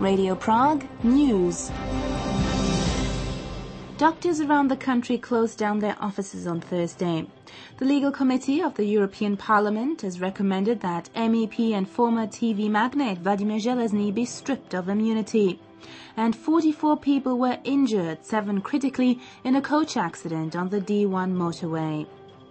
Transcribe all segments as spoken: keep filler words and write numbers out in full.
Radio Prague News. Doctors around the country closed down their offices on Thursday. The Legal Committee of the European Parliament has recommended that M E P and former T V magnate Vladimir Železný be stripped of immunity. And forty-four people were injured, seven critically, in a coach accident on the D one motorway.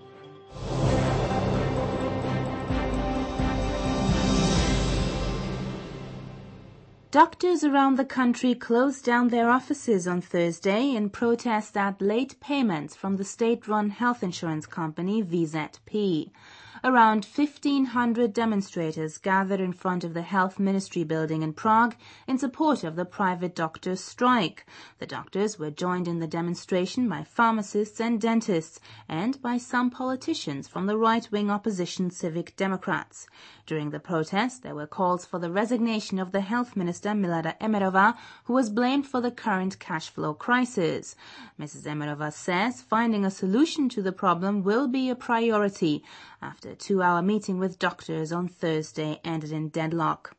Doctors around the country closed down their offices on Thursday in protest at late payments from the state-run health insurance company V Z P. Around fifteen hundred demonstrators gathered in front of the Health Ministry building in Prague in support of the private doctors' strike. The doctors were joined in the demonstration by pharmacists and dentists and by some politicians from the right-wing opposition Civic Democrats. During the protest, there were calls for the resignation of the Health Minister Milada Emmerova, who was blamed for the current cash flow crisis. Missus Emmerova says finding a solution to the problem will be a priority. After a two-hour meeting with doctors on Thursday ended in deadlock.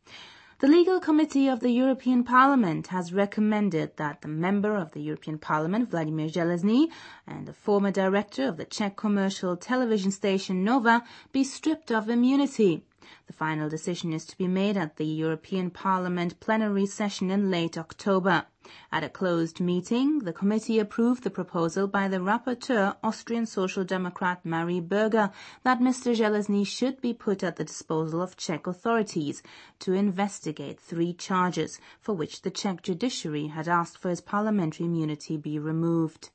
The Legal Committee of the European Parliament has recommended that the member of the European Parliament, Vladimir Železný, and the former director of the Czech commercial television station Nova be stripped of immunity. The final decision is to be made at the European Parliament plenary session in late October. At a closed meeting, the committee approved the proposal by the rapporteur, Austrian Social Democrat Marie Berger, that Mister Železný should be put at the disposal of Czech authorities to investigate three charges for which the Czech judiciary had asked for his parliamentary immunity be removed.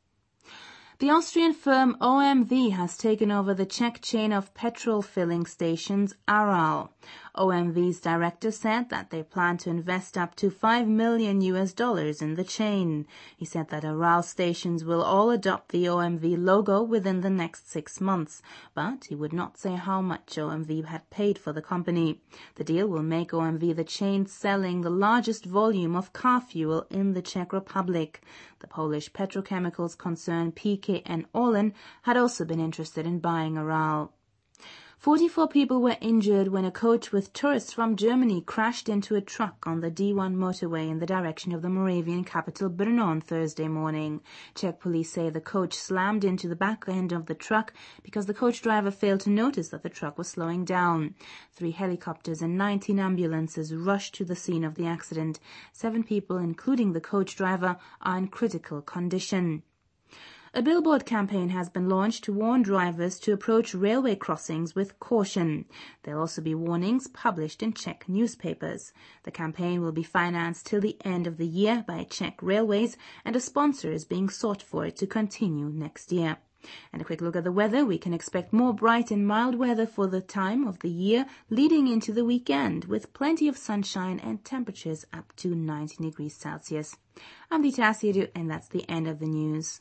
The Austrian firm O M V has taken over the Czech chain of petrol filling stations Aral. O M V's director said that they plan to invest up to five million U S dollars in the chain. He said that Aral stations will all adopt the O M V logo within the next six months, but he would not say how much O M V had paid for the company. The deal will make O M V the chain selling the largest volume of car fuel in the Czech Republic. The Polish petrochemicals concern P K N Orlen had also been interested in buying Aral. Forty-four people were injured when a coach with tourists from Germany crashed into a truck on the D one motorway in the direction of the Moravian capital Brno on Thursday morning. Czech police say the coach slammed into the back end of the truck because the coach driver failed to notice that the truck was slowing down. Three helicopters and nineteen ambulances rushed to the scene of the accident. Seven people, including the coach driver, are in critical condition. A billboard campaign has been launched to warn drivers to approach railway crossings with caution. There will also be warnings published in Czech newspapers. The campaign will be financed till the end of the year by Czech Railways, and a sponsor is being sought for it to continue next year. And a quick look at the weather. We can expect more bright and mild weather for the time of the year leading into the weekend, with plenty of sunshine and temperatures up to nineteen degrees Celsius. I'm Dita Asidu, and that's the end of the news.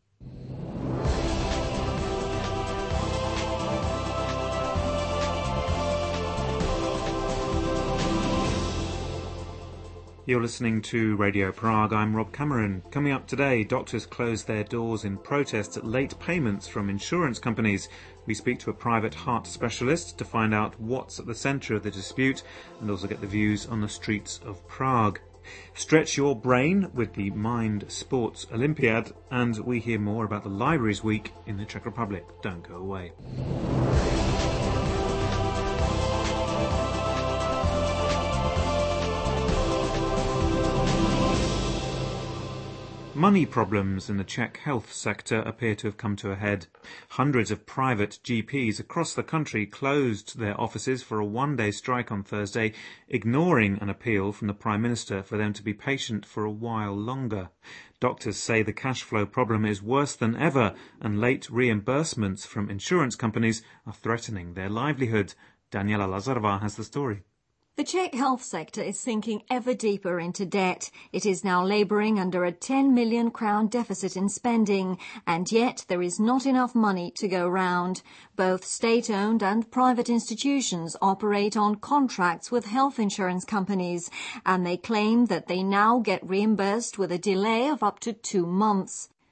You're listening to Radio Prague. I'm Rob Cameron. Coming up today, doctors close their doors in protest at late payments from insurance companies. We speak to a private heart specialist to find out what's at the centre of the dispute and also get the views on the streets of Prague. Stretch your brain with the Mind Sports Olympiad, and we hear more about the Libraries Week in the Czech Republic. Don't go away. Money problems in the Czech health sector appear to have come to a head. Hundreds of private G Ps across the country closed their offices for a one-day strike on Thursday, ignoring an appeal from the Prime Minister for them to be patient for a while longer. Doctors say the cash flow problem is worse than ever, and late reimbursements from insurance companies are threatening their livelihood. Daniela Lazarova has the story. The Czech health sector is sinking ever deeper into debt. It is now labouring under a ten million crown deficit in spending, and yet there is not enough money to go round. Both state-owned and private institutions operate on contracts with health insurance companies, and they claim that they now get reimbursed with a delay of up to two months.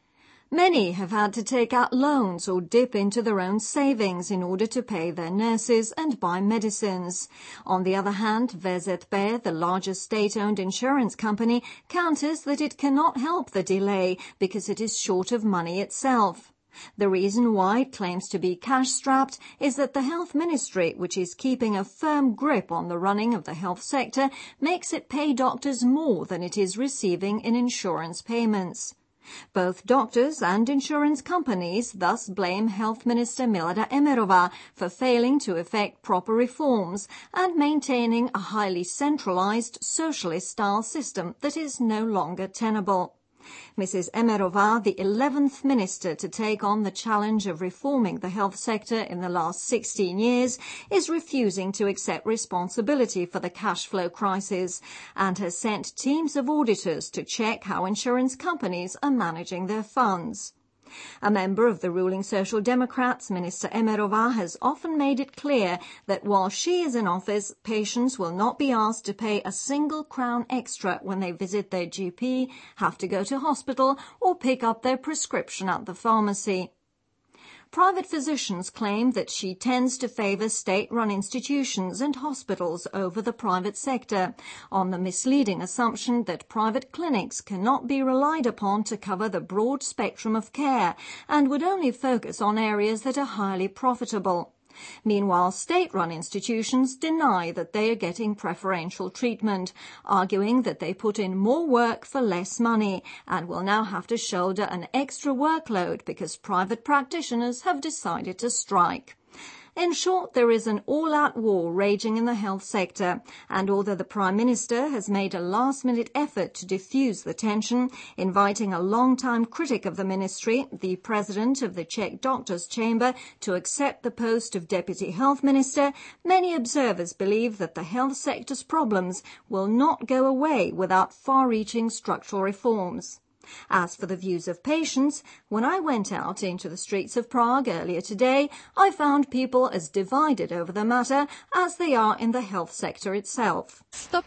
Many have had to take out loans or dip into their own savings in order to pay their nurses and buy medicines. On the other hand, V Z P, the largest state-owned insurance company, counters that it cannot help the delay because it is short of money itself. The reason why it claims to be cash-strapped is that the Health Ministry, which is keeping a firm grip on the running of the health sector, makes it pay doctors more than it is receiving in insurance payments. Both doctors and insurance companies thus blame Health Minister Milada Emmerova for failing to effect proper reforms and maintaining a highly centralized socialist-style system that is no longer tenable. Missus Emmerova, the eleventh minister to take on the challenge of reforming the health sector in the last sixteen years, is refusing to accept responsibility for the cash flow crisis and has sent teams of auditors to check how insurance companies are managing their funds. A member of the ruling Social Democrats, Minister Emmerova, has often made it clear that while she is in office, patients will not be asked to pay a single crown extra when they visit their G P, have to go to hospital or pick up their prescription at the pharmacy. Private physicians claim that she tends to favour state-run institutions and hospitals over the private sector, on the misleading assumption that private clinics cannot be relied upon to cover the broad spectrum of care and would only focus on areas that are highly profitable. Meanwhile, state-run institutions deny that they are getting preferential treatment, arguing that they put in more work for less money and will now have to shoulder an extra workload because private practitioners have decided to strike. In short, there is an all-out war raging in the health sector, and although the Prime Minister has made a last-minute effort to diffuse the tension, inviting a long-time critic of the ministry, the President of the Czech Doctors' Chamber, to accept the post of Deputy Health Minister, many observers believe that the health sector's problems will not go away without far-reaching structural reforms. As for the views of patients, when I went out into the streets of Prague earlier today, I found people as divided over the matter as they are in the health sector itself.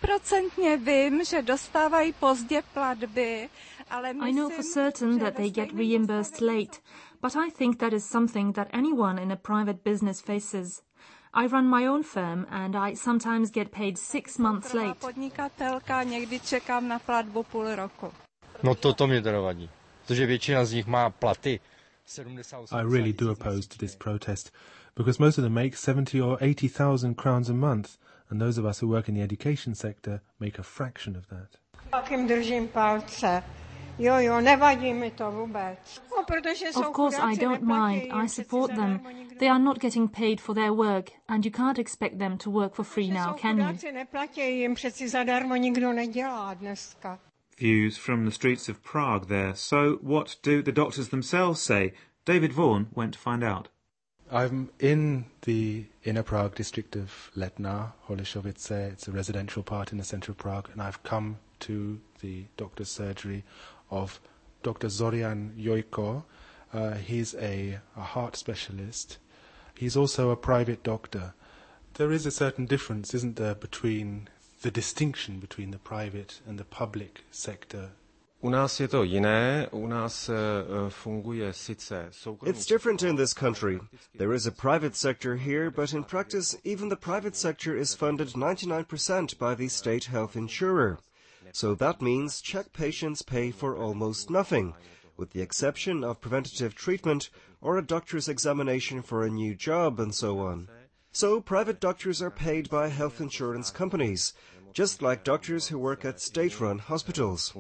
I know for certain that they get reimbursed late, but I think that is something that anyone in a private business faces. I run my own firm and I sometimes get paid six months late. No to to mě teda vadí, protože většina z nich má platy. I really do oppose to this protest, because most of them make seventy or eighty thousand crowns a month, and those of us who work in the education sector make a fraction of that. Of course I don't mind, I support them. They are not getting paid for their work, and you can't expect them to work for free now, can you? Views from the streets of Prague there. So what do the doctors themselves say? David Vaughan went to find out. I'm in the inner Prague district of Letná, Holešovice. It's a residential part in the centre of Prague, and I've come to the doctor's surgery of Doctor Zorian Jojko. Uh, he's a, a heart specialist. He's also a private doctor. There is a certain difference, isn't there, between the distinction between the private and the public sector? It's different in this country. There is a private sector here, but in practice, even the private sector is funded ninety-nine percent by the state health insurer. So that means Czech patients pay for almost nothing, with the exception of preventative treatment or a doctor's examination for a new job and so on. So private doctors are paid by health insurance companies, just like doctors who work at state-run hospitals.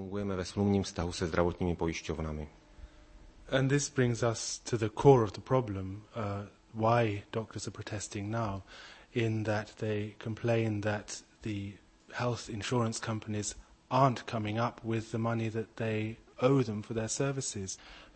And this brings us to the core of the problem, uh, why doctors are protesting now, in that they complain that the health insurance companies aren't coming up with the money that they owe them for their services.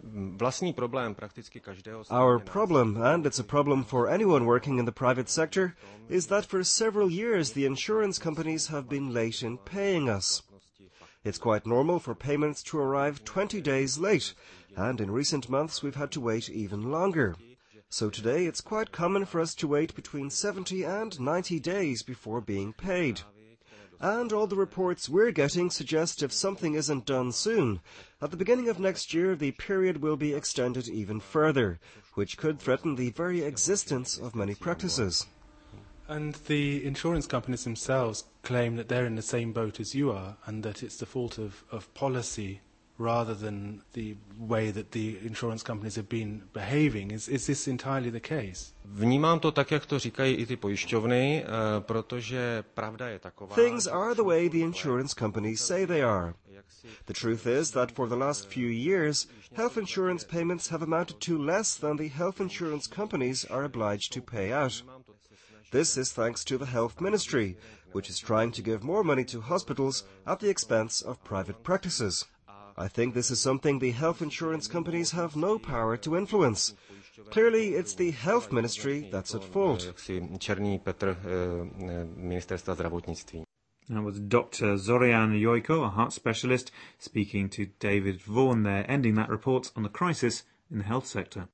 Our problem, and it's a problem for anyone working in the private sector, is that for several years the insurance companies have been late in paying us. It's quite normal for payments to arrive twenty days late, and in recent months we've had to wait even longer. So today it's quite common for us to wait between seventy and ninety days before being paid. And all the reports we're getting suggest if something isn't done soon, at the beginning of next year the period will be extended even further, which could threaten the very existence of many practices. And the insurance companies themselves claim that they're in the same boat as you are and that it's the fault of, of policy rather than the way that the insurance companies have been behaving. Is, is this entirely the case? Vnímám to tak, jak to říkají i ty pojišťovny, protože pravda je taková. Things are the way the insurance companies say they are. The truth is that for the last few years, health insurance payments have amounted to less than the health insurance companies are obliged to pay out. This is thanks to the Health Ministry, which is trying to give more money to hospitals at the expense of private practices. I think this is something the health insurance companies have no power to influence. Clearly, it's the Health Ministry that's at fault. Černý Petr, ministerstva zdravotnictví. That was Doctor Zorian Joiko, a heart specialist, speaking to David Vaughan there, ending that report on the crisis in the health sector.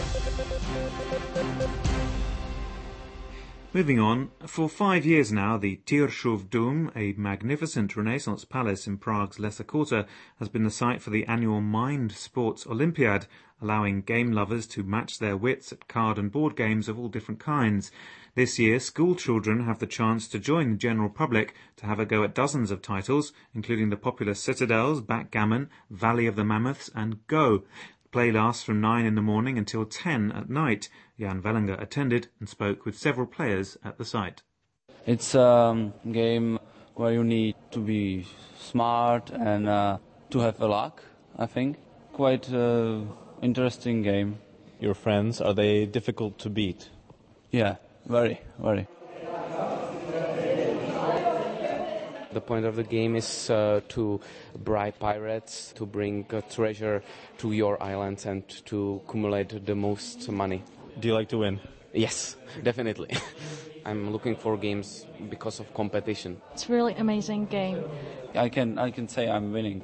Moving on, for five years now, the Tyrshov Dom, a magnificent Renaissance palace in Prague's Lesser Quarter, has been the site for the annual Mind Sports Olympiad, allowing game lovers to match their wits at card and board games of all different kinds. This year, school children have the chance to join the general public to have a go at dozens of titles, including the popular Citadels, Backgammon, Valley of the Mammoths and Go. Play lasts from nine in the morning until ten at night. Jan Vellinger attended and spoke with several players at the site. It's a game where you need to be smart and uh, to have a luck, I think. Quite an uh, interesting game. Your friends, are they difficult to beat? Yeah, very, very. The point of the game is uh, to bribe pirates, to bring uh, treasure to your islands and to accumulate the most money. Do you like to win? Yes, definitely. I'm looking for games because of competition. It's a really amazing game. I can I can say I'm winning.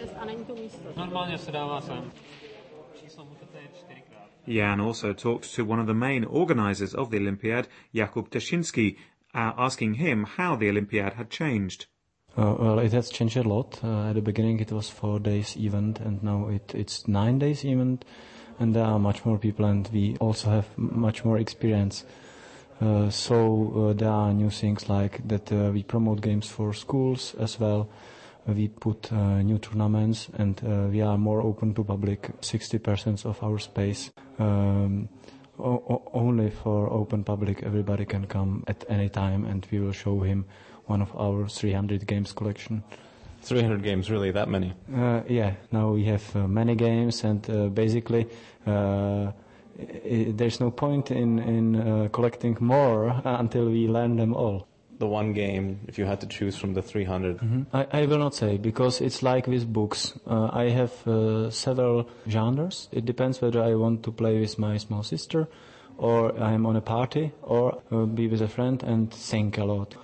Jan also talked to one of the main organisers of the Olympiad, Jakub Teshinsky, uh, asking him how the Olympiad had changed. Uh, well, it has changed a lot. Uh, at the beginning it was four days event and now it, it's nine days event, and there are much more people and we also have much more experience. Uh, so uh, there are new things like that uh, we promote games for schools as well. Uh, we put uh, new tournaments and uh, we are more open to public. sixty percent of our space um, o- o- only for open public. Everybody can come at any time and we will show him one of our three hundred games collection. three hundred games, really? That many? Uh, yeah, now we have uh, many games and uh, basically uh, I- there's no point in, in uh, collecting more until we learn them all. The one game, if you had to choose from the three hundred? Mm-hmm. I, I will not say, because it's like with books. Uh, I have uh, several genres. It depends whether I want to play with my small sister, or I'm on a party, or uh, be with a friend and think a lot.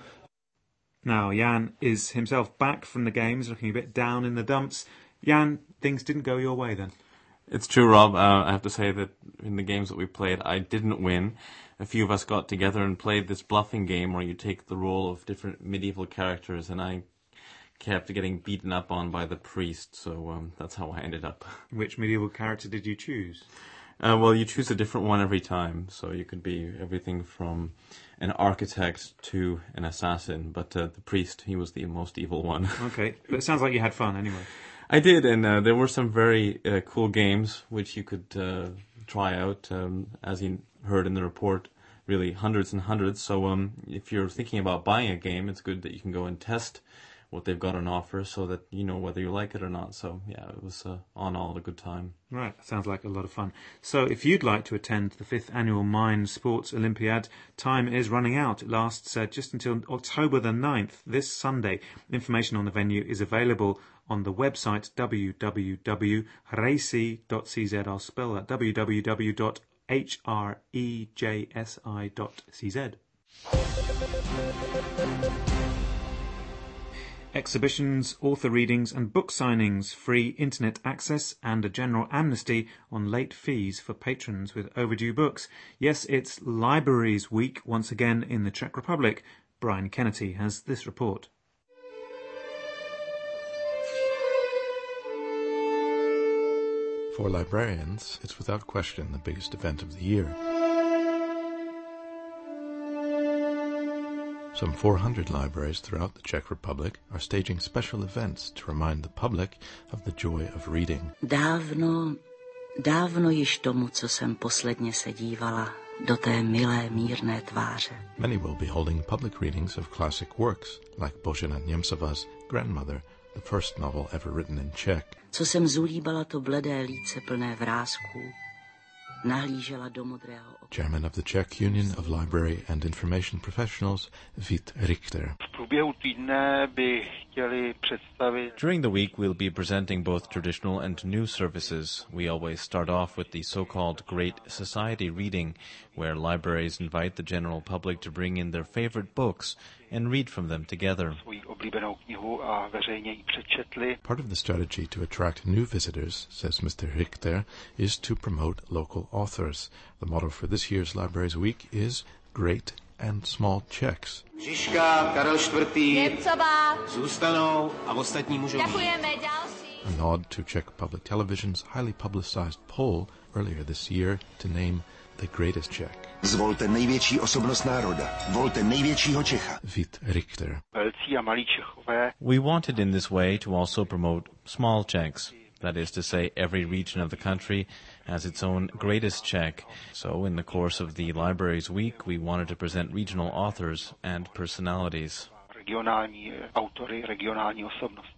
Now, Jan is himself back from the games, looking a bit down in the dumps. Jan, things didn't go your way then? It's true, Rob. Uh, I have to say that in the games that we played, I didn't win. A few of us got together and played this bluffing game where you take the role of different medieval characters, and I kept getting beaten up on by the priest, so um, that's how I ended up. Which medieval character did you choose? Uh, well, you choose a different one every time, so you could be everything from an architect to an assassin, but uh, the priest, he was the most evil one. Okay, but it sounds like you had fun anyway. I did, and uh, there were some very uh, cool games which you could uh, try out, um, as you heard in the report, really hundreds and hundreds. So um, if you're thinking about buying a game, it's good that you can go and test what they've got on offer so that you know whether you like it or not. So yeah, it was uh, on all a good time. Right, sounds like a lot of fun. So if you'd like to attend the fifth annual Mind Sports Olympiad, time is running out. It lasts uh, just until October the ninth, this Sunday. Information on the venue is available on the website w w w dot hrejsi dot c z. I'll spell that, w w w dot h r e j s i dot c z. Exhibitions, author readings and book signings, free internet access and a general amnesty on late fees for patrons with overdue books. Yes, it's Libraries Week once again in the Czech Republic. Brian Kennedy has this report. For librarians, it's without question the biggest event of the year. Some four hundred libraries throughout the Czech Republic are staging special events to remind the public of the joy of reading. Dávno, dávno již tomu, co jsem posledně se dívala, do té milé, mírné tváře. Many will be holding public readings of classic works, like Božena Němcova's Grandmother, the first novel ever written in Czech. Co jsem zulíbala to bledé líce plné vrásků, nahlížela do modrého oka. Chairman of the Czech Union of Library and Information Professionals, Vít Richter. During the week, we'll be presenting both traditional and new services. We always start off with the so-called Great Society reading, where libraries invite the general public to bring in their favorite books and read from them together. Part of the strategy to attract new visitors, says Mister Richter, is to promote local authors. The motto for this year's Libraries Week is Great and Small Czechs. Žižka, Karel čtvrtý. Němcová. Zůstanou a ostatní můžou. Děkujeme, další. A nod to Czech Public Television's highly publicized poll earlier this year to name the greatest Czech. Zvolte největší osobnost národa. Volte největšího Čecha. Vít Richter. Velcí a malí Čechové. We wanted in this way to also promote small Czechs. That is to say, every region of the country has its own greatest Czech. So in the course of the Libraries Week, we wanted to present regional authors and personalities. Regionální autory, regionální osobnosti.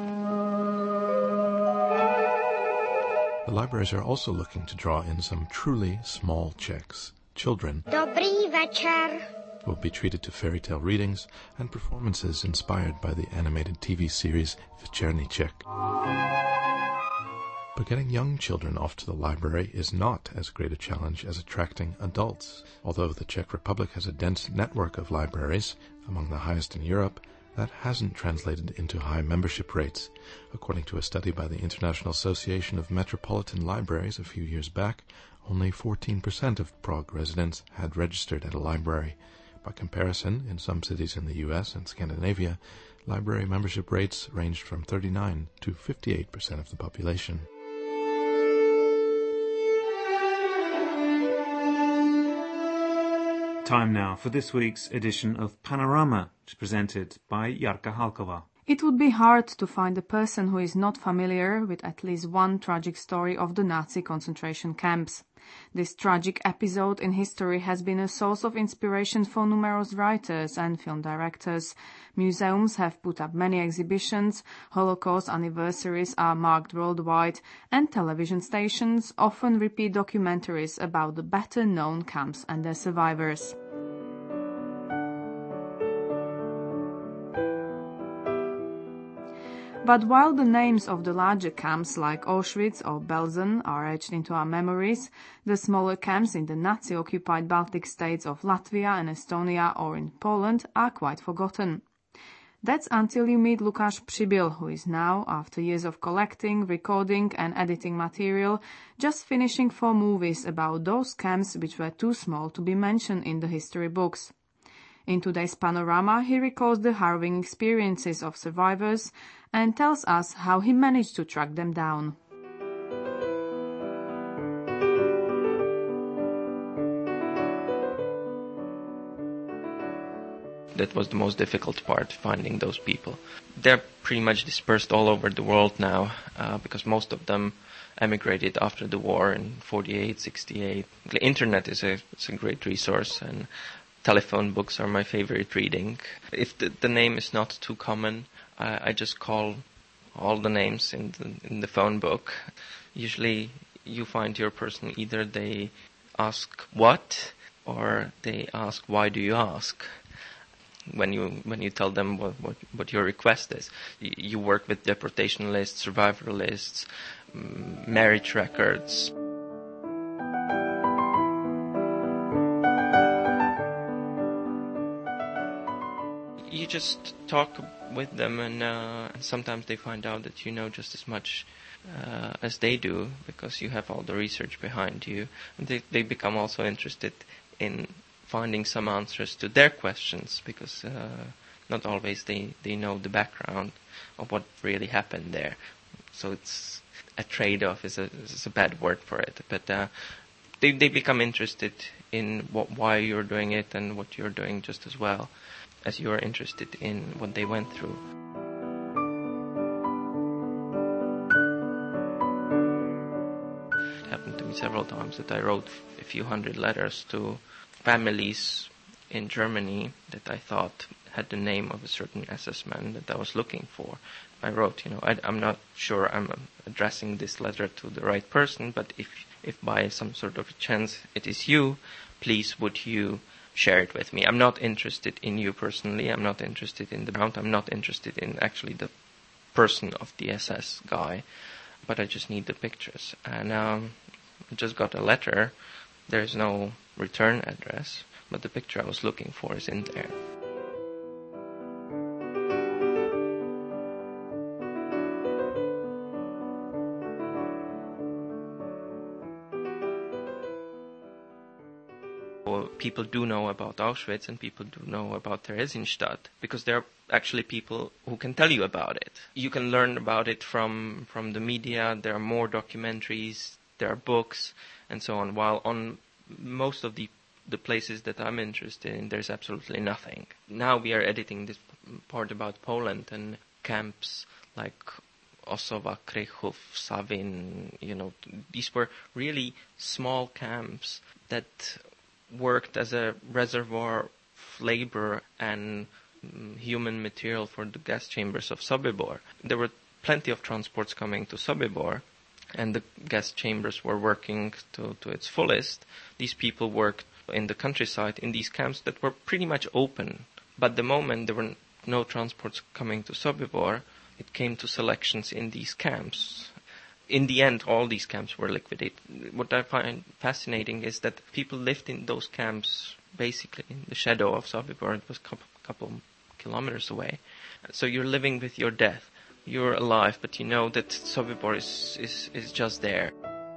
The libraries are also looking to draw in some truly small Czechs. Children Dobrý večer. will be treated to fairy tale readings and performances inspired by the animated T V series Večerní Čech. But getting young children off to the library is not as great a challenge as attracting adults. Although the Czech Republic has a dense network of libraries, among the highest in Europe, that hasn't translated into high membership rates. According to a study by the International Association of Metropolitan Libraries a few years back, only fourteen percent of Prague residents had registered at a library. By comparison, in some cities in the U S and Scandinavia, library membership rates ranged from thirty-nine to fifty-eight percent of the population. Time now for this week's edition of Panorama, which is presented by Jarka Halkova. It would be hard to find a person who is not familiar with at least one tragic story of the Nazi concentration camps. This tragic episode in history has been a source of inspiration for numerous writers and film directors. Museums have put up many exhibitions, Holocaust anniversaries are marked worldwide, and television stations often repeat documentaries about the better-known camps and their survivors. But while the names of the larger camps like Auschwitz or Belsen are etched into our memories, the smaller camps in the Nazi-occupied Baltic states of Latvia and Estonia or in Poland are quite forgotten. That's until you meet Lukáš Přibyl, who is now, after years of collecting, recording and editing material, just finishing four movies about those camps which were too small to be mentioned in the history books. In today's Panorama, he recalls the harrowing experiences of survivors and tells us how he managed to track them down. That was the most difficult part, finding those people. They're pretty much dispersed all over the world now, uh, because most of them emigrated after the war in forty-eight, sixty-eight. The internet is a, it's a great resource, and telephone books are my favorite reading. If the, the name is not too common, I, I just call all the names in the, in the phone book. Usually you find your person, either they ask what, or they ask why do you ask. When you when you tell them what, what, what your request is. You, you work with deportation lists, survivor lists, um, marriage records. You just talk with them, and, uh, and sometimes they find out that you know just as much uh, as they do, because you have all the research behind you. And they, they become also interested in finding some answers to their questions, because uh, not always they, they know the background of what really happened there. So it's a trade-off is a, is a bad word for it, but uh, they they become interested in what, why you're doing it and what you're doing just as well as you're interested in what they went through. It happened to me several times that I wrote a few hundred letters to families in Germany that I thought had the name of a certain S S man that I was looking for. I wrote, you know, I, I'm not sure I'm addressing this letter to the right person, but if if by some sort of chance it is you, please would you share it with me. I'm not interested in you personally. I'm not interested in the ground. I'm not interested in actually the person of the S S guy, but I just need the pictures. And um, I just got a letter. There's no return address, but the picture I was looking for is in there. People do know about Auschwitz and people do know about Theresienstadt because there are actually people who can tell you about it. You can learn about it from, from the media. There are more documentaries, there are books, and so on. While on most of the the places that I'm interested in, there's absolutely nothing. Now we are editing this part about Poland and camps like Osowa, Krychów, Savin, you know, these were really small camps that worked as a reservoir of labor and um, human material for the gas chambers of Sobibor. There were plenty of transports coming to Sobibor, and the gas chambers were working to, to its fullest. These people worked in the countryside in these camps that were pretty much open. But the moment there were no transports coming to Sobibor, it came to selections in these camps. In the end, all these camps were liquidated. What I find fascinating is that people lived in those camps basically in the shadow of Sobibor. It was a couple, couple kilometers away. So you're living with your death. You're alive, but you know that Sobibor is, is, is just there.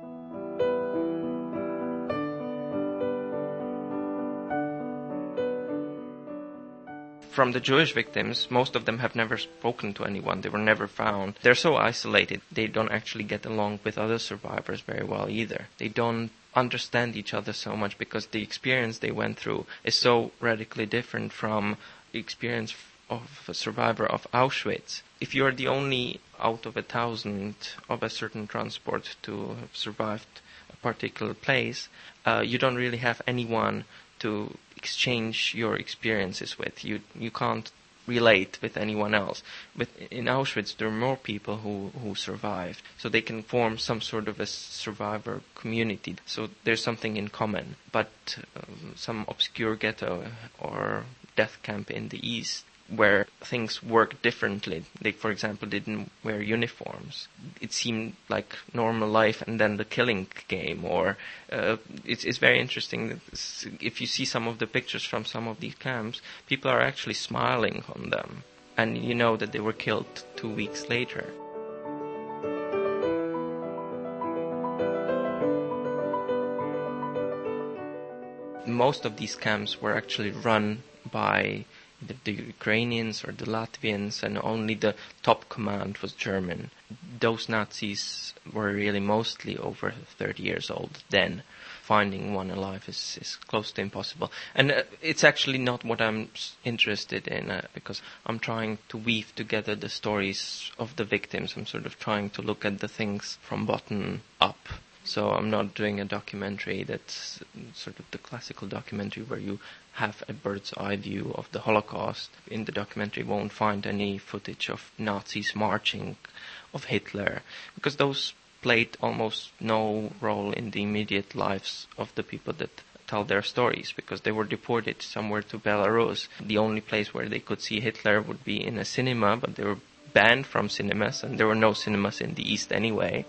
From the Jewish victims, most of them have never spoken to anyone. They were never found. They're so isolated, they don't actually get along with other survivors very well either. They don't understand each other so much because the experience they went through is so radically different from the experience of a survivor of Auschwitz. If you're the only out of a thousand of a certain transport to have survived a particular place, uh, you don't really have anyone to exchange your experiences with. You you can't relate with anyone else. But in Auschwitz, there are more people who, who survived, so they can form some sort of a survivor community. So there's something in common. But um, some obscure ghetto or death camp in the east, where things work differently. They, for example, didn't wear uniforms. It seemed like normal life, and then the killing came. Or uh, it's, it's very interesting that this, if you see some of the pictures from some of these camps, people are actually smiling on them, and you know that they were killed two weeks later. Most of these camps were actually run by The, the Ukrainians or the Latvians, and only the top command was German. Those Nazis were really mostly over thirty years old then. Finding one alive is, is close to impossible. And uh, it's actually not what I'm interested in, uh, because I'm trying to weave together the stories of the victims. I'm sort of trying to look at the things from bottom up. So I'm not doing a documentary that's sort of the classical documentary where you have a bird's eye view of the Holocaust. In the documentary, you won't find any footage of Nazis marching, of Hitler, because those played almost no role in the immediate lives of the people that tell their stories, because they were deported somewhere to Belarus. The only place where they could see Hitler would be in a cinema, but they were banned from cinemas, and there were no cinemas in the East anyway.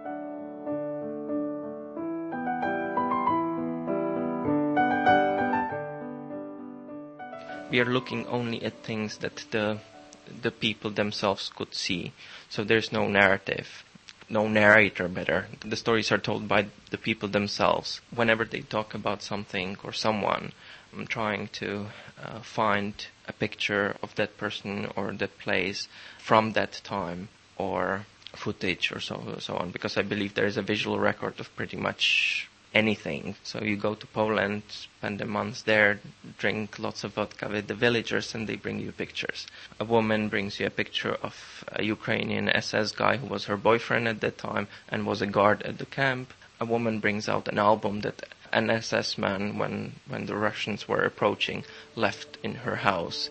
We are looking only at things that the the people themselves could see. So there's no narrative, no narrator better. The stories are told by the people themselves. Whenever they talk about something or someone, I'm trying to uh, find a picture of that person or that place from that time, or footage or so so on, because I believe there is a visual record of pretty much anything. So you go to Poland, spend a month there, drink lots of vodka with the villagers, and they bring you pictures. A woman brings you a picture of a Ukrainian S S guy who was her boyfriend at that time and was a guard at the camp. A woman brings out an album that an S S man, when, when the Russians were approaching, left in her house.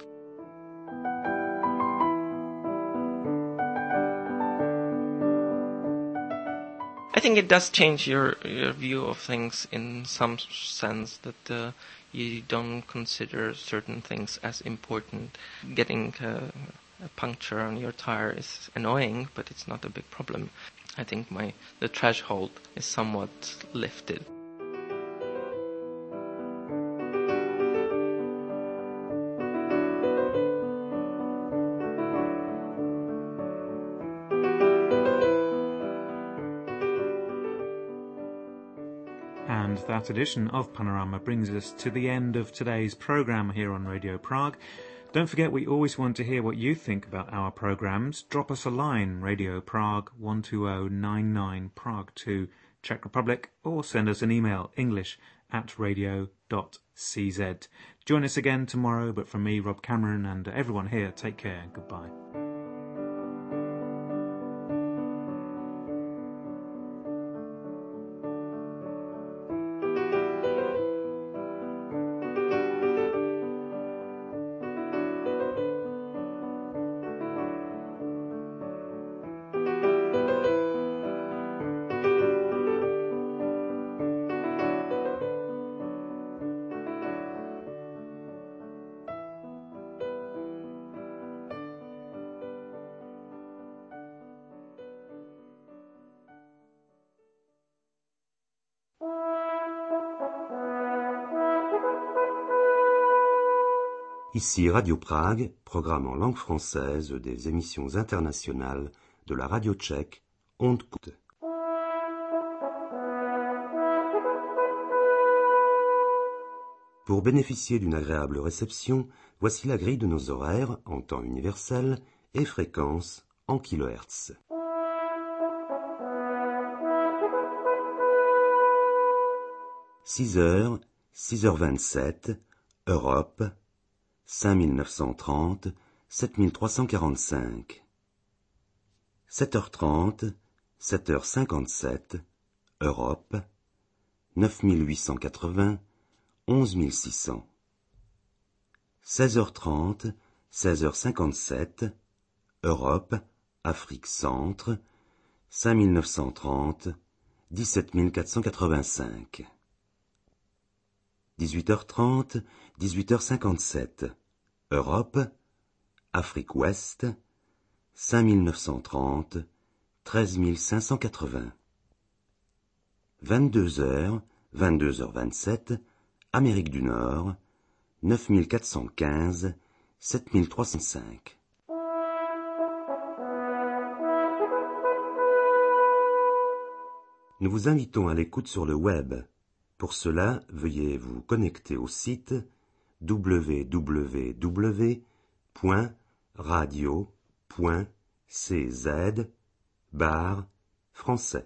I think it does change your, your view of things in some sense, that uh, you don't consider certain things as important. Getting uh, a puncture on your tire is annoying, but it's not a big problem. I think my the threshold is somewhat lifted. And that edition of Panorama brings us to the end of today's programme here on Radio Prague. Don't forget, we always want to hear what you think about our programmes. Drop us a line, Radio Prague one two zero nine nine Prague two, Czech Republic, or send us an email, english at radio dot c z. Join us again tomorrow, but from me, Rob Cameron, and everyone here, take care. Goodbye. Ici Radio Prague, programme en langue française des émissions internationales de la radio tchèque Onde Courte. Pour bénéficier d'une agréable réception, voici la grille de nos horaires en temps universel et fréquence en kilohertz. six heures, six heures vingt-sept, Europe, cinq mille neuf cent trente, sept mille trois cent quarante-cinq. sept heures trente, sept heures cinquante-sept, Europe, neuf mille huit cent quatre-vingts, onze mille six cents. seize heures trente, seize heures cinquante-sept, Europe, Afrique centre, cinq mille neuf cent trente, dix-sept mille quatre cent quatre-vingt-cinq. dix-huit heures trente, dix-huit heures cinquante-sept, Europe, Afrique ouest, cinq mille neuf cent trente, treize mille cinq cent quatre-vingts. vingt-deux heures, vingt-deux heures vingt-sept, Amérique du Nord, neuf mille quatre cent quinze, sept mille trois cent cinq. Nous vous invitons à l'écoute sur le web. Pour cela, veuillez vous connecter au site w w w point radio point c z barre français.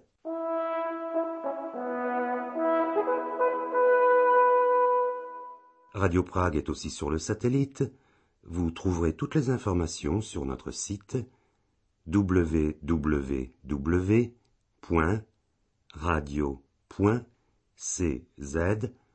Radio Prague est aussi sur le satellite. Vous trouverez toutes les informations sur notre site w w w point radio point c z